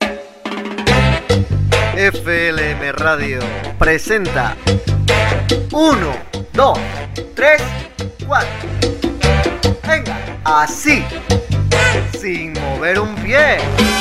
FLM Radio presenta 1, 2, 3, 4. Venga, así, sin mover un pie.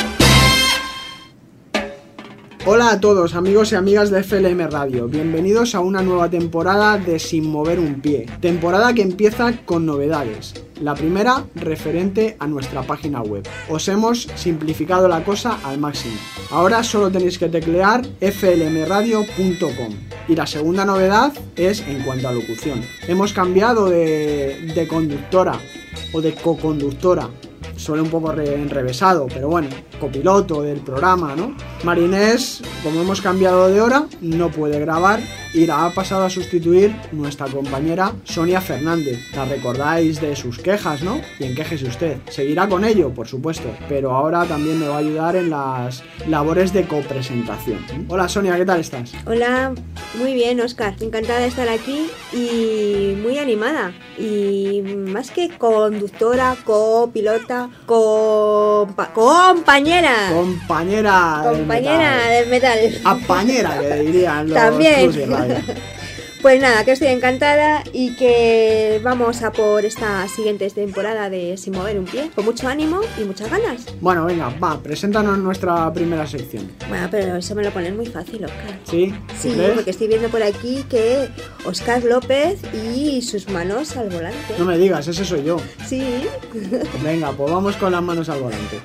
Hola a todos amigos y amigas de FLM Radio, bienvenidos a una nueva temporada de Sin Mover un Pie, temporada que empieza con novedades. La primera, referente a nuestra página web. Os hemos simplificado la cosa al máximo. Ahora solo tenéis que teclear flmradio.com. Y la segunda novedad es en cuanto a locución. Hemos cambiado de conductora o de coconductora. Suena un poco enrevesado, pero bueno, copiloto del programa, ¿no? Marinés, como hemos cambiado de hora, no puede grabar y la ha pasado a sustituir nuestra compañera Sonia Fernández. La recordáis de sus quejas, ¿no? Bien, quéjese usted. Seguirá con ello, por supuesto, pero ahora también me va a ayudar en las labores de copresentación. Hola Sonia, ¿qué tal estás? Hola, muy bien, Óscar. Encantada de estar aquí y muy animada. Y más que conductora, copilota, compañera. Compañera del metal. Apañera, que dirían los También. Radio. Pues nada, que estoy encantada y que vamos a por esta siguiente temporada de Sin Mover un Pie, con mucho ánimo y muchas ganas. Bueno, venga, va, preséntanos nuestra primera sección. Bueno, pero eso me lo ponen muy fácil, Óscar. ¿Sí? Sí, porque estoy viendo por aquí que Óscar López y sus manos al volante. No me digas, ese soy yo. Sí. Venga, pues vamos con las manos al volante.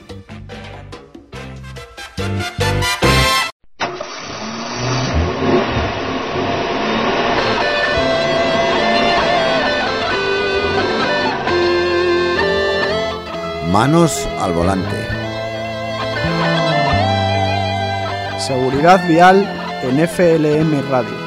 Manos al volante. Seguridad vial en FLM Radio.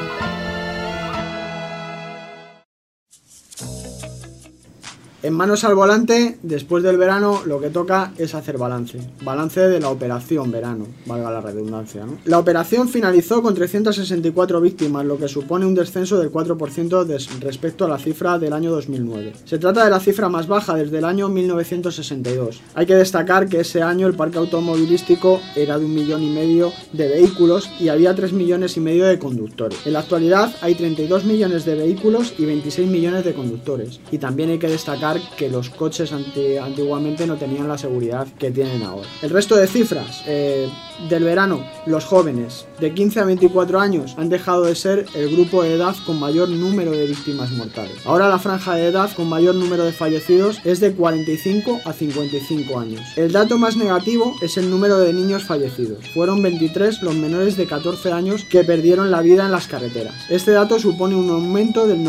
En Manos al Volante, después del verano, lo que toca es hacer balance. Balance de la operación verano, valga la redundancia, ¿no? La operación finalizó con 364 víctimas, lo que supone un descenso del 4% respecto a la cifra del año 2009. Se trata de la cifra más baja desde el año 1962. Hay que destacar que ese año el parque automovilístico era de 1,5 millones de vehículos y había 3,5 millones de conductores. En la actualidad hay 32 millones de vehículos y 26 millones de conductores. Y también hay que destacar que los coches antiguamente no tenían la seguridad que tienen ahora. El resto de cifras del verano, los jóvenes de 15 a 24 años han dejado de ser el grupo de edad con mayor número de víctimas mortales. Ahora la franja de edad con mayor número de fallecidos es de 45 a 55 años. El dato más negativo es el número de niños fallecidos. Fueron 23 los menores de 14 años que perdieron la vida en las carreteras. Este dato supone un aumento del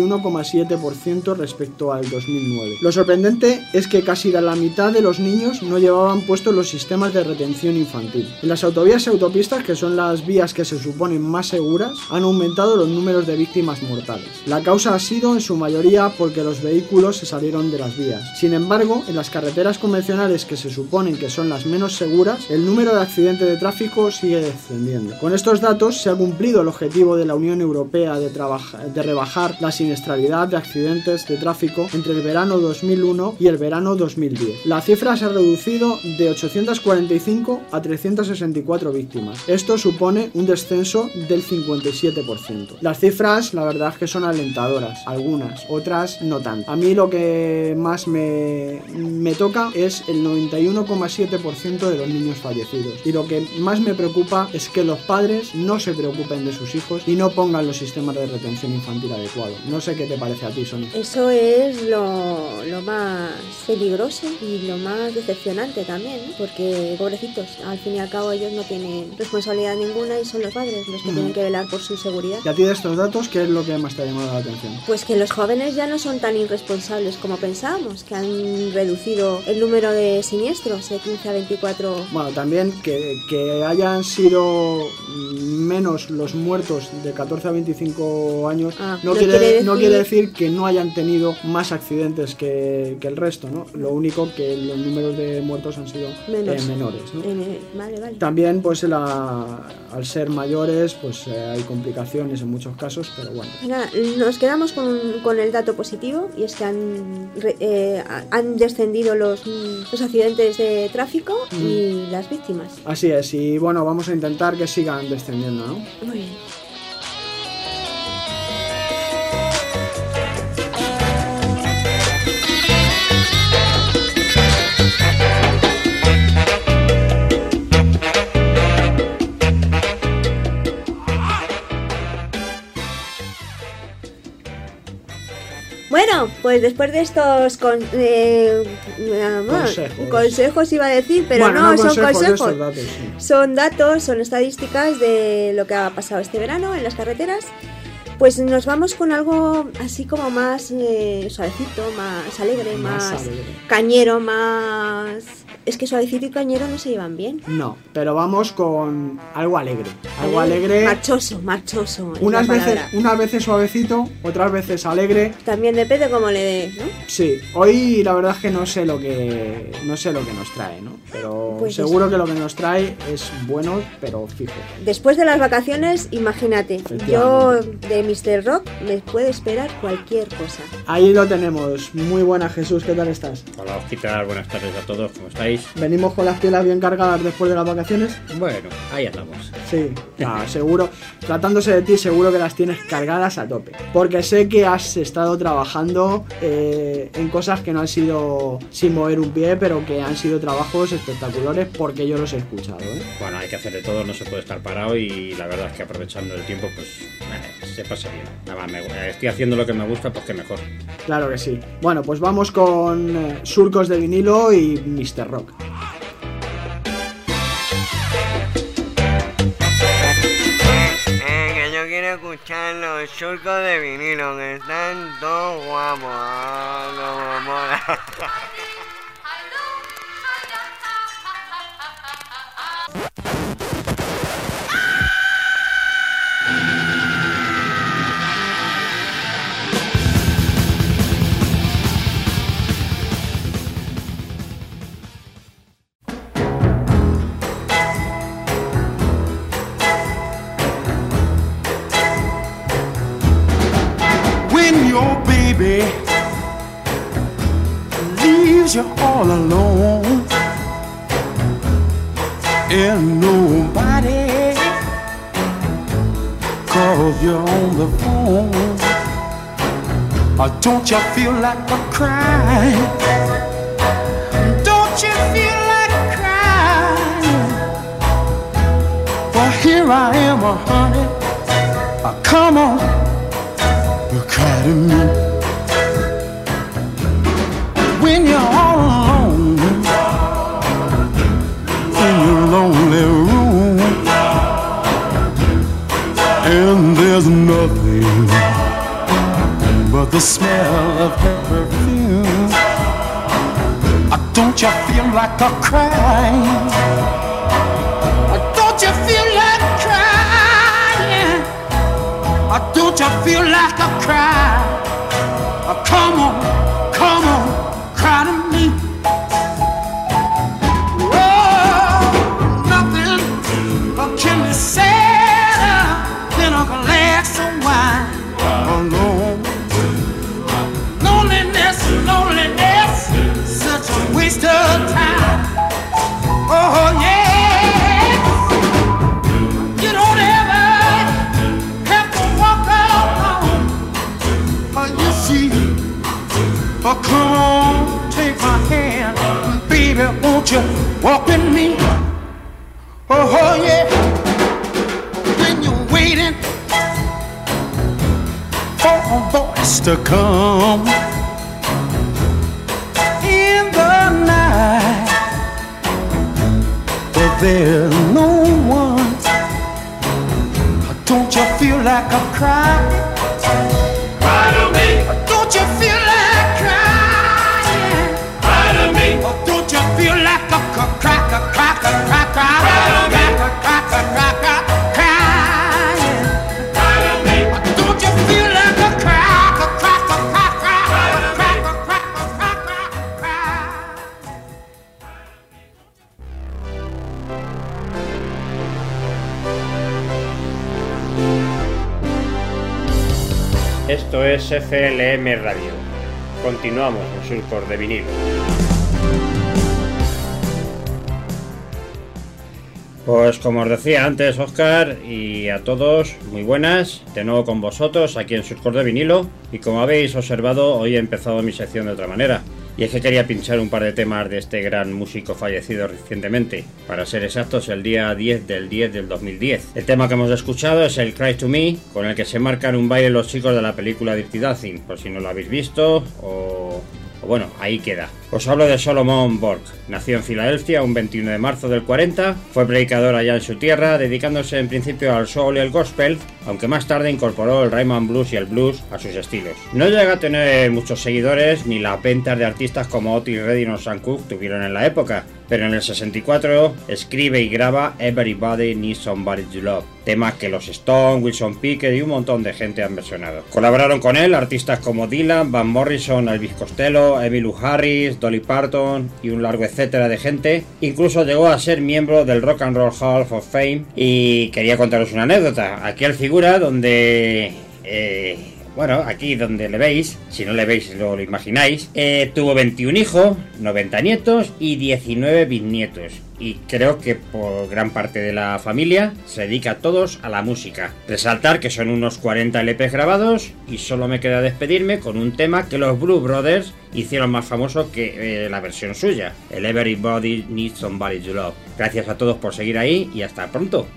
91,7% respecto al 2009. Lo sorprendente es que casi la mitad de los niños no llevaban puestos los sistemas de retención infantil. En las autovías y autopistas, que son las vías que se suponen más seguras, han aumentado los números de víctimas mortales. La causa ha sido en su mayoría porque los vehículos se salieron de las vías. Sin embargo, en las carreteras convencionales, que se suponen que son las menos seguras, el número de accidentes de tráfico sigue descendiendo. Con estos datos se ha cumplido el objetivo de la Unión Europea de rebajar la siniestralidad de accidentes de tráfico entre el verano 2001 y el verano 2010. La cifra se ha reducido de 845 a 364 víctimas. Esto supone un descenso del 57%. Las cifras, la verdad es que son alentadoras, algunas, otras no tanto. A mí lo que más me toca es el 91,7% de los niños fallecidos. Y lo que más me preocupa es que los padres no se preocupen de sus hijos y no pongan los sistemas de retención infantil adecuados. No sé qué te parece a ti, Sonia. Eso es lo más peligroso y lo más decepcionante también, ¿no? Porque pobrecitos, al fin y al cabo ellos no tienen responsabilidad ninguna y son los padres los que tienen que velar por su seguridad. ¿Y a ti de estos datos qué es lo que más te ha llamado la atención? Pues que los jóvenes ya no son tan irresponsables como pensábamos, que han reducido el número de siniestros de 15 a 24. Bueno, también que hayan sido menos los muertos de 14 a 25 años no quiere decir que no hayan tenido más accidentes que el resto, ¿no? Lo único que los números de muertos han sido menores, ¿no? Vale. vale. También, pues al ser mayores, pues hay complicaciones en muchos casos, pero bueno. Nada, nos quedamos con el dato positivo, y es que han descendido los accidentes de tráfico y las víctimas. Así es, y bueno, vamos a intentar que sigan descendiendo, ¿no? Muy bien. Bueno, pues después de estos consejos iba a decir, pero bueno, no son consejos, datos, sí. Son datos, son estadísticas de lo que ha pasado este verano en las carreteras. Pues nos vamos con algo así como más suavecito, más alegre, más cañero, más... Es que suavecito y cañero no se llevan bien. No, pero vamos con algo alegre. Algo alegre. Marchoso. Unas veces suavecito, otras veces alegre. También depende cómo le des, ¿no? Sí, hoy la verdad es que no sé lo que nos trae, ¿no? Pero pues seguro que lo que nos trae es bueno, pero fijo. Después de las vacaciones, imagínate, yo de Mr. Rock me puede esperar cualquier cosa. Ahí lo tenemos. Muy buena, Jesús, ¿qué tal estás? Hola, Osquitar, buenas tardes a todos, ¿cómo estáis? Venimos con las pilas bien cargadas después de las vacaciones. Bueno, ahí andamos. Sí, seguro. Tratándose de ti, seguro que las tienes cargadas a tope. Porque sé que has estado trabajando en cosas que no han sido sin mover un pie, pero que han sido trabajos espectaculares, porque yo los he escuchado, ¿eh? Bueno, hay que hacer de todo, no se puede estar parado, y la verdad es que aprovechando el tiempo, pues se pasa bien. Nada más, estoy haciendo lo que me gusta, pues que mejor. Claro que sí. Bueno, pues vamos con Surcos de Vinilo y Mr. Rock. Que yo quiero escuchar los Surcos de Vinilo, que están todos guapos. Como mola. Leaves you all alone and nobody calls you on the phone. Don't you feel like a crying? Don't you feel like crying? Well, here I am, honey. Come on, you cry to me. When you're all alone in your lonely room, and there's nothing but the smell of her perfume, don't you feel like a crying? Don't you feel like crying? Don't you feel like a cry? Come on, come on. Cry to me. Oh, nothing can be sadder than a glass of wine alone. Loneliness, such a waste of time. Oh yeah, you don't ever have to walk alone. You see, come on. Take my hand, baby, won't you walk with me? Oh yeah. When you're waiting for a voice to come in the night, but there's no one, don't you feel like a cry? Cry to me. Don't you feel like crying? Don't you feel like a cracker, cracker, cracker, cracker, cracker, cracker, crying? Don't you feel like a cracker, cracker, cracker, cracker, cracker, cracker, cracker? Esto es FLM Radio. Continuamos en Surcos de Vinilo. Pues como os decía antes, Óscar, y a todos, muy buenas, de nuevo con vosotros aquí en Surcos de Vinilo. Y como habéis observado, hoy he empezado mi sección de otra manera. Y es que quería pinchar un par de temas de este gran músico fallecido recientemente, para ser exactos el día 10 del 2010. El tema que hemos escuchado es el Cry to Me, con el que se marcan un baile los chicos de la película Dirty Dancing, por si no lo habéis visto o bueno, ahí queda. Os hablo de Solomon Burke. Nació en Filadelfia un 21 de marzo del 40, fue predicador allá en su tierra, dedicándose en principio al soul y el gospel, aunque más tarde incorporó el rhythm and blues y el blues a sus estilos. No llega a tener muchos seguidores, ni las ventas de artistas como Otis Redding o Sam Cooke tuvieron en la época, pero en el 64 escribe y graba Everybody Needs Somebody to Love, temas que los Stones, Wilson Pickett y un montón de gente han versionado. Colaboraron con él artistas como Dylan, Van Morrison, Elvis Costello, Emmylou Harris, Dolly Parton y un largo etcétera de gente. Incluso llegó a ser miembro del Rock and Roll Hall of Fame. Y quería contaros una anécdota. Aquí él figura donde... bueno, aquí donde le veis, si no le veis lo imagináis, tuvo 21 hijos, 90 nietos y 19 bisnietos. Y creo que por gran parte de la familia se dedica a todos a la música. Resaltar que son unos 40 LPs grabados y solo me queda despedirme con un tema que los Blues Brothers hicieron más famoso que la versión suya, el Everybody Needs Somebody to Love. Gracias a todos por seguir ahí y hasta pronto.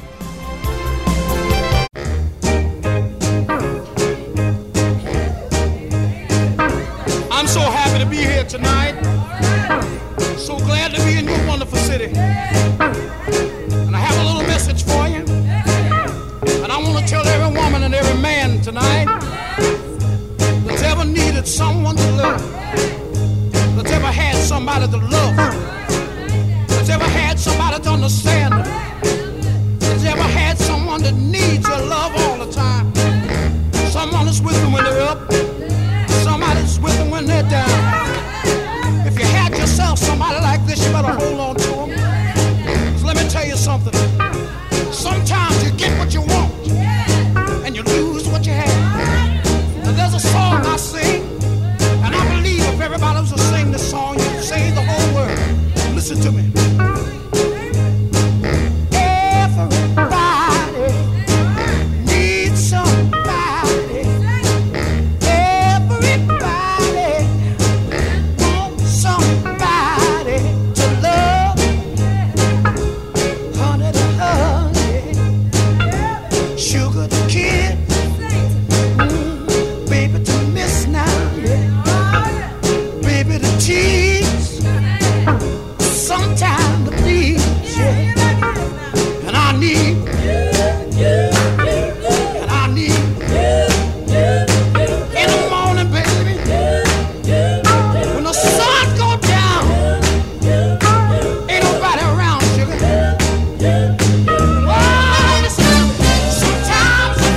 I'm so happy to be here tonight. So glad to be in your wonderful city. And I have a little message for you. And I want to tell every woman and every man tonight that's ever needed someone to love, that's ever had somebody to love, that's ever had somebody to understand, that's ever had someone that needs your love all the time. Someone that's with them when they're up, somebody's with them when they're down. If you had yourself somebody like this, you better hold on to them. 'Cause let me tell you something. Sometimes you get what you want, and you lose what you have. And there's a song I sing, and I believe if everybody was to sing this song, you'd save the whole world. Listen to me. Everybody needs somebody. Everybody wants somebody to love. Honey to honey, sugar to kiss, baby to miss now, baby to tease, sometime to please, yeah. And I need, and I need, in the morning, baby, when the sun go down, ain't nobody around, sugar. Oh, sometimes I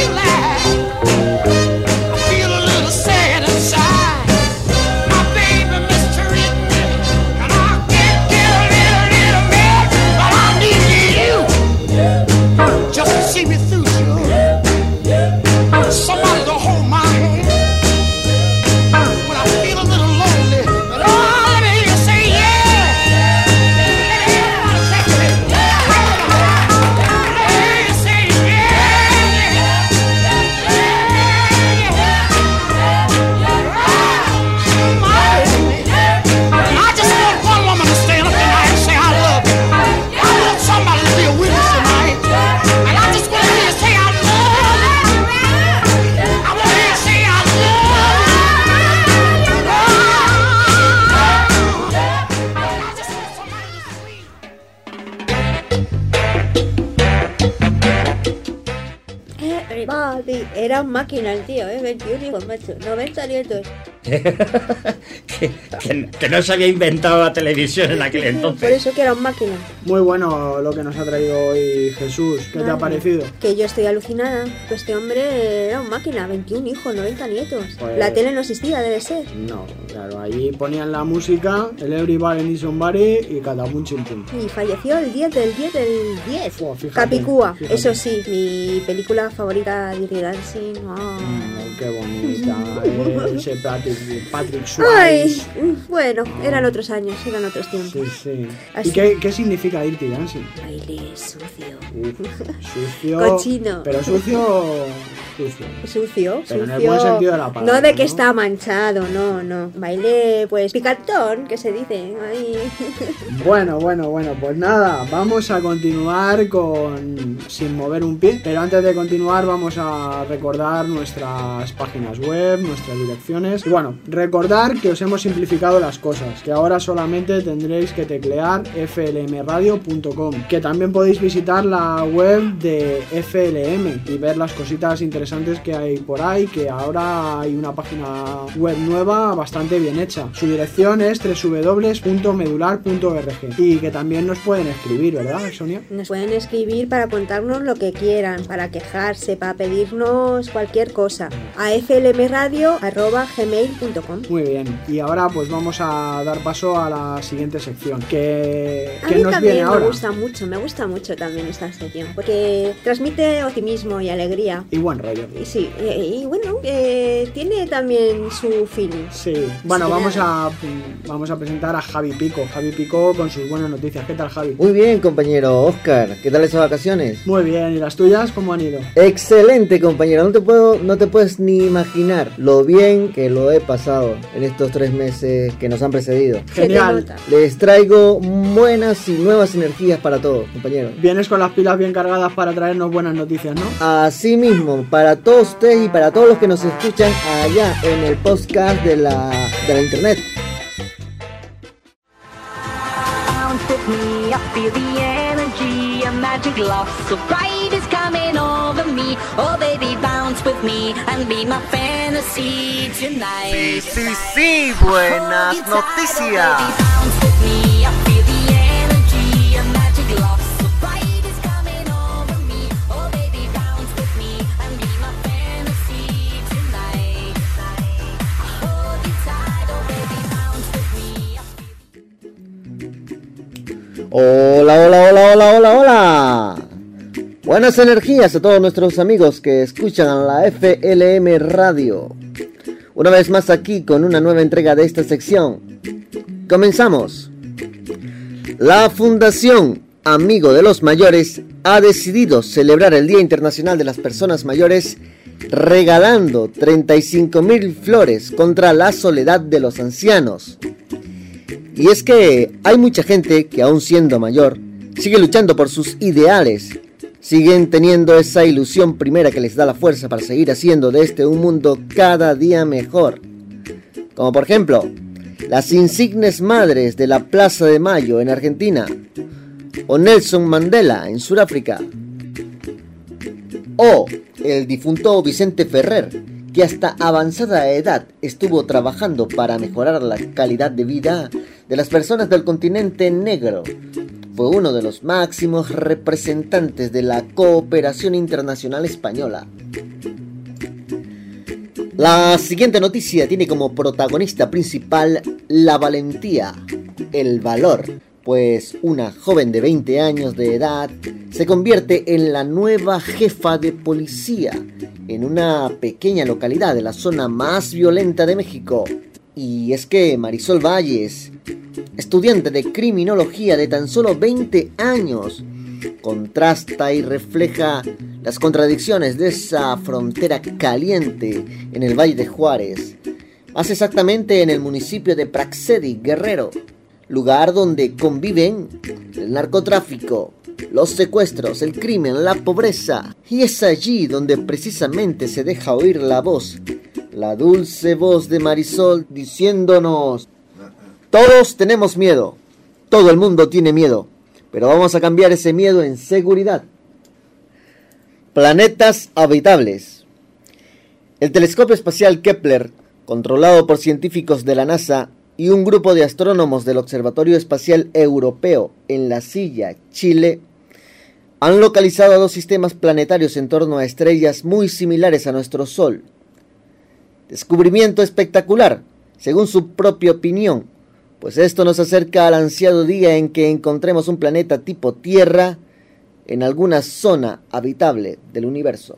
feel a little sad inside. My baby mistreated me, and I can't get a little mad, but I need you just to see me through, sugar. Somebody to hold my hand when I feel a little lonely. But oh, let me hear you say yeah. Let me hear you say I just want one woman to stand up tonight and say I love you. I want somebody to be a witness tonight. And I just want to hear you say I love you. I want to hear you say I love you. I just want somebody to scream. Everybody. Era un máquina el tío, 21 hijos, macho. 90 nietos. que no se había inventado la televisión en aquel Por entonces. eso que era un máquina. Muy bueno lo que nos ha traído hoy Jesús. ¿Qué te ha Madre, parecido? Que yo estoy alucinada. Pues este hombre era un máquina, 21 hijos, 90 nietos. Pues- La tele no existía, debe ser. No, Claro, ahí ponían la música, el Everybody Needs Somebody y Catapum Chimpum. Y falleció el 10 del 10 del 10. Oh, fíjate, Capicúa, fíjate. eso sí, mi película favorita, Dirty Dancing. Oh. Qué bonita, ese Patrick Ay, Swayze. bueno, eran otros años, eran otros Sí, tiempos. sí. Así. ¿Y qué significa Dirty Dancing? Baile sucio. Sucio. Cochino. Pero sucio. Sucio, Pero en el sucio. buen sentido de la palabra, No de que ¿no? está manchado, no. Baile, pues, picantón, que se dice. Ay. Bueno, pues nada, vamos a continuar sin mover un pie. Pero antes de continuar vamos a recordar nuestras páginas web, nuestras direcciones. Y bueno, recordar que os hemos simplificado las cosas, que ahora solamente tendréis que teclear flmradio.com, que también podéis visitar la web de FLM y ver las cositas interesantes que hay por ahí, que ahora hay una página web nueva bastante bien hecha. Su dirección es www.medular.org y que también nos pueden escribir, ¿verdad, Sonia? Nos pueden escribir para contarnos lo que quieran, para quejarse, para pedirnos cualquier cosa a flmradio@gmail.com. Muy bien, y ahora pues vamos a dar paso a la siguiente sección, que A mí nos viene también ahora. me gusta mucho también esta sección, porque transmite optimismo y alegría. Y buen rollo. Y sí, y bueno, tiene también su feeling. Sí, bueno, Sí, vamos a presentar a Javi Pico con sus buenas noticias. ¿Qué tal, Javi? Muy bien, compañero Oscar. ¿Qué tal esas vacaciones? Muy bien, ¿y las tuyas cómo han ido? Excelente, compañero. No te puedes ni imaginar lo bien que lo he pasado en estos 3 meses que nos han precedido. Se te Genial. nota. Les traigo buenas y nuevas energías para todos, compañero. Vienes con las pilas bien cargadas para traernos buenas noticias, ¿no? Así mismo, para todos ustedes y para todos los que nos escuchan allá en el podcast de la internet. Bounce with me, I feel the energy, a magic love so bright is coming over me. Oh baby, bounce with me and be my fantasy tonight. Sí, buenas noticias. Oh baby, bounce with me, I feel the energy, a magic love so bright is coming over me. Oh baby, bounce with me and be my fantasy tonight. I hold you tight, oh baby, bounce with me. Hola. Buenas energías a todos nuestros amigos que escuchan la FLM Radio. Una vez más aquí con una nueva entrega de esta sección. Comenzamos. La Fundación Amigo de los Mayores ha decidido celebrar el Día Internacional de las Personas Mayores regalando 35.000 flores contra la soledad de los ancianos. Y es que hay mucha gente que aún siendo mayor sigue luchando por sus ideales, siguen teniendo esa ilusión primera que les da la fuerza para seguir haciendo de este un mundo cada día mejor. Como por ejemplo, las insignes madres de la Plaza de Mayo en Argentina, o Nelson Mandela en Sudáfrica, o el difunto Vicente Ferrer, que hasta avanzada edad estuvo trabajando para mejorar la calidad de vida de las personas del continente negro. Fue uno de los máximos representantes de la cooperación internacional española. La siguiente noticia tiene como protagonista principal la valentía, el valor, pues una joven de 20 años de edad se convierte en la nueva jefa de policía en una pequeña localidad de la zona más violenta de México. Y es que Marisol Valles, estudiante de criminología de tan solo 20 años, contrasta y refleja las contradicciones de esa frontera caliente en el Valle de Juárez, más exactamente en el municipio de Praxedi, Guerrero, lugar donde conviven el narcotráfico, los secuestros, el crimen, la pobreza. Y es allí donde precisamente se deja oír la voz, la dulce voz de Marisol diciéndonos: todos tenemos miedo, todo el mundo tiene miedo, pero vamos a cambiar ese miedo en seguridad. Planetas habitables. El telescopio espacial Kepler, controlado por científicos de la NASA y un grupo de astrónomos del Observatorio Espacial Europeo en La Silla, Chile, han localizado 2 sistemas planetarios en torno a estrellas muy similares a nuestro Sol. Descubrimiento espectacular, según su propia opinión, pues esto nos acerca al ansiado día en que encontremos un planeta tipo Tierra en alguna zona habitable del universo.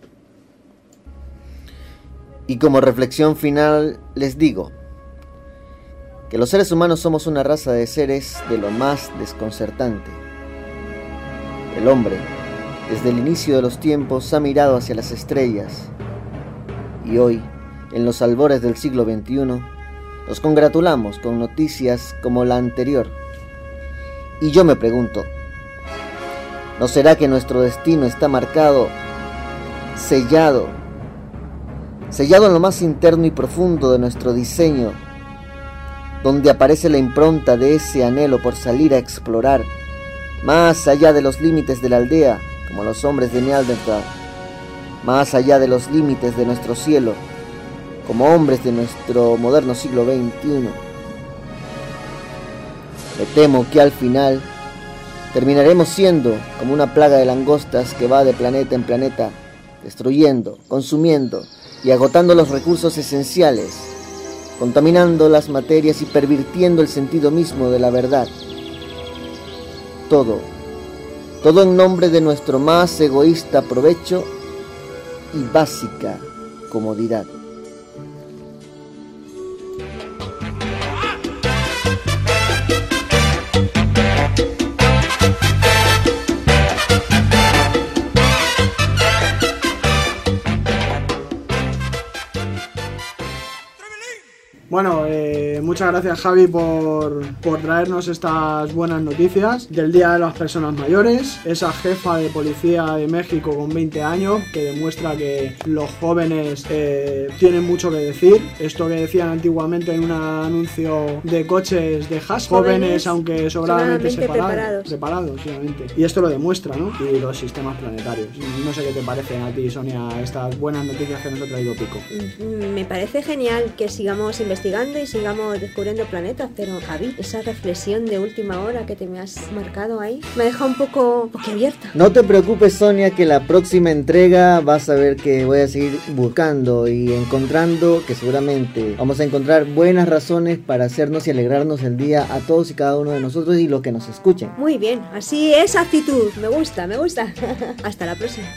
Y como reflexión final les digo que los seres humanos somos una raza de seres de lo más desconcertante. El hombre, desde el inicio de los tiempos, ha mirado hacia las estrellas y hoy, en los albores del siglo XXI, nos congratulamos con noticias como la anterior. Y yo me pregunto, ¿no será que nuestro destino está marcado, sellado en lo más interno y profundo de nuestro diseño, donde aparece la impronta de ese anhelo por salir a explorar más allá de los límites de la aldea, como los hombres de Neandertal, más allá de los límites de nuestro cielo, como hombres de nuestro moderno siglo XXI? Me temo que al final terminaremos siendo como una plaga de langostas que va de planeta en planeta, destruyendo, consumiendo y agotando los recursos esenciales, contaminando las materias y pervirtiendo el sentido mismo de la verdad. Todo en nombre de nuestro más egoísta provecho y básica comodidad. Bueno, muchas gracias Javi por traernos estas buenas noticias del Día de las Personas Mayores. Esa jefa de policía de México con 20 años que demuestra que los jóvenes tienen mucho que decir. Esto que decían antiguamente en un anuncio de coches de Haas, jóvenes aunque sobradamente separados, obviamente. Y esto lo demuestra, ¿no? Y los sistemas planetarios. No sé qué te parecen a ti, Sonia, estas buenas noticias que nos ha traído Pico. Me parece genial que sigamos investigando y sigamos descubriendo planetas, pero Javi, esa reflexión de última hora que te me has marcado ahí me deja un poco boquiabierta. No te preocupes, Sonia, que la próxima entrega vas a ver que voy a seguir buscando y encontrando, que seguramente vamos a encontrar buenas razones para hacernos y alegrarnos el día a todos y cada uno de nosotros y los que nos escuchen. Muy bien, así esa actitud, me gusta. Hasta la próxima.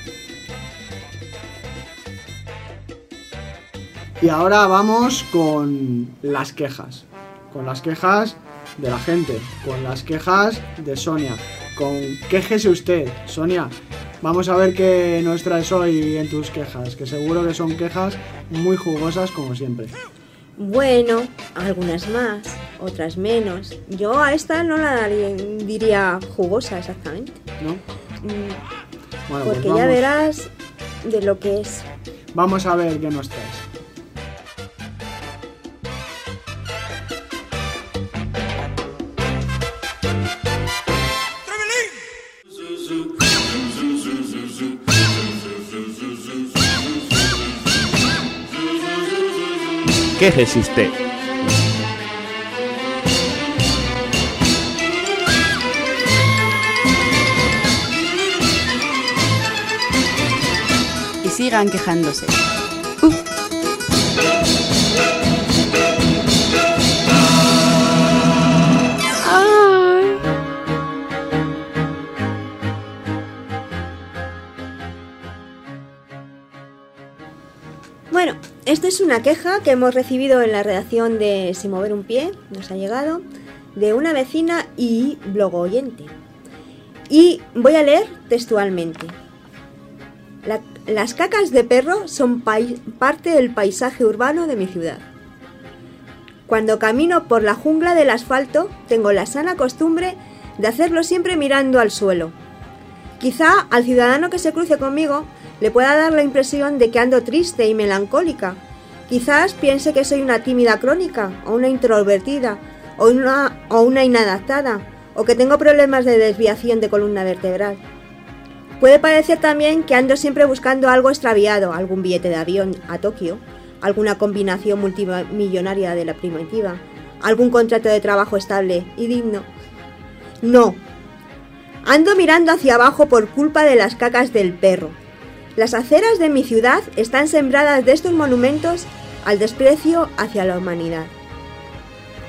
Y ahora vamos con las quejas. Con las quejas de la gente. Con las quejas de Sonia. Quéjese usted, Sonia. Vamos a ver qué nos traes hoy en tus quejas. Que seguro que son quejas muy jugosas como siempre. Bueno, algunas más, otras menos. Yo a esta no la diría jugosa exactamente. ¿No? Bueno, porque pues ya verás de lo que es. Vamos a ver qué nos traes. Quéjese usted. Y sigan quejándose. Bueno, esto es una queja que hemos recibido en la redacción de Sin Mover un Pie, nos ha llegado, de una vecina y blog oyente. Y voy a leer textualmente. Las cacas de perro son parte del paisaje urbano de mi ciudad. Cuando camino por la jungla del asfalto, tengo la sana costumbre de hacerlo siempre mirando al suelo. Quizá al ciudadano que se cruce conmigo le pueda dar la impresión de que ando triste y melancólica. Quizás piense que soy una tímida crónica, o una introvertida, o una inadaptada, o que tengo problemas de desviación de columna vertebral. Puede parecer también que ando siempre buscando algo extraviado, algún billete de avión a Tokio, alguna combinación multimillonaria de la primitiva, algún contrato de trabajo estable y digno. No. Ando mirando hacia abajo por culpa de las cacas del perro. Las aceras de mi ciudad están sembradas de estos monumentos al desprecio hacia la humanidad.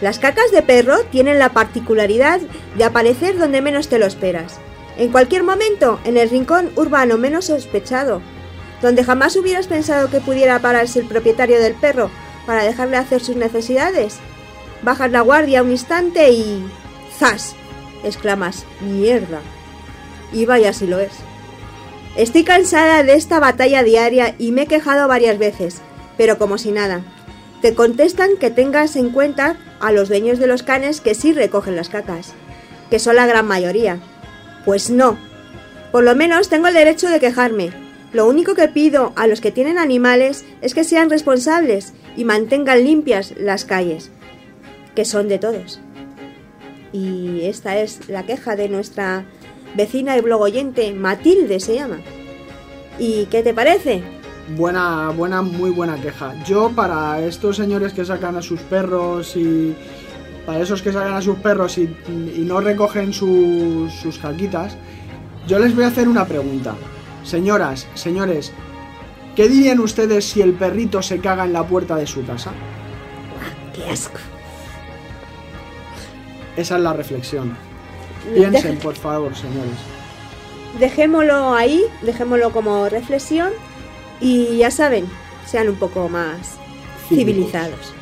Las cacas de perro tienen la particularidad de aparecer donde menos te lo esperas. En cualquier momento, en el rincón urbano menos sospechado, donde jamás hubieras pensado que pudiera pararse el propietario del perro para dejarle hacer sus necesidades. Bajas la guardia un instante y... ¡zas!, exclamas, ¡mierda! Y vaya si lo es. Estoy cansada de esta batalla diaria y me he quejado varias veces, pero como si nada. Te contestan que tengas en cuenta a los dueños de los canes que sí recogen las cacas, que son la gran mayoría. Pues no. Por lo menos tengo el derecho de quejarme. Lo único que pido a los que tienen animales es que sean responsables y mantengan limpias las calles, que son de todos. Y esta es la queja de nuestra vecina y blog oyente, Matilde se llama. ¿Y qué te parece? Muy buena queja. Yo, para estos señores que sacan a sus perros y... para esos que sacan a sus perros y no recogen sus caquitas, yo les voy a hacer una pregunta. Señoras, señores, ¿qué dirían ustedes si el perrito se caga en la puerta de su casa? ¡Qué asco! Esa es la reflexión. Piensen, por favor, señores. Dejémoslo ahí, dejémoslo como reflexión y ya saben, sean un poco más civilizados.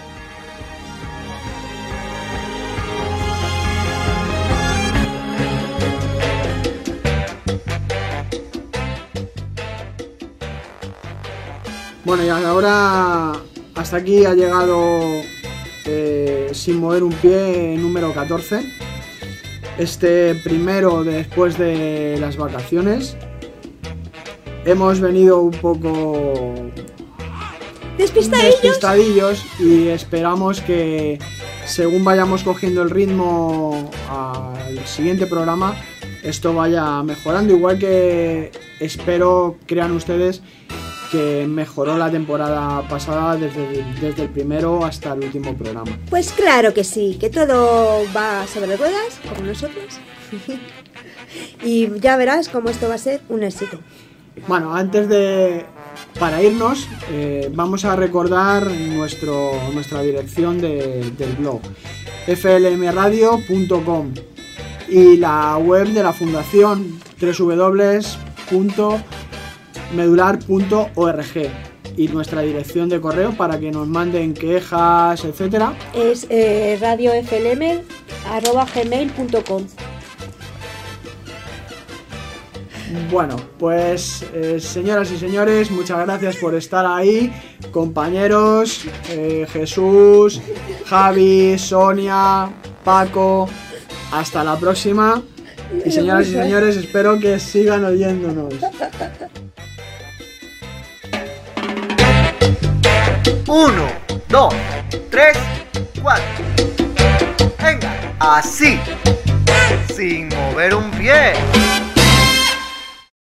Bueno, y ahora hasta aquí ha llegado Sin Mover un Pie número 14. Este primero después de las vacaciones. Hemos venido un poco despistadillos y esperamos que según vayamos cogiendo el ritmo al siguiente programa, esto vaya mejorando, igual que espero, crean ustedes, que mejoró la temporada pasada desde el primero hasta el último programa. Pues claro que sí, que todo va sobre ruedas, como nosotros. Y ya verás cómo esto va a ser un éxito. Bueno, para irnos, vamos a recordar nuestra dirección del blog, flmradio.com, y la web de la fundación, www.medular.org, y nuestra dirección de correo para que nos manden quejas, etcétera. Es radioflm@gmail.com. Bueno, pues señoras y señores, muchas gracias por estar ahí, compañeros, Jesús, Javi, Sonia, Paco, hasta la próxima. Y señoras y señores, espero que sigan oyéndonos. 1, 2, 3, 4. Venga, así, sin mover un pie.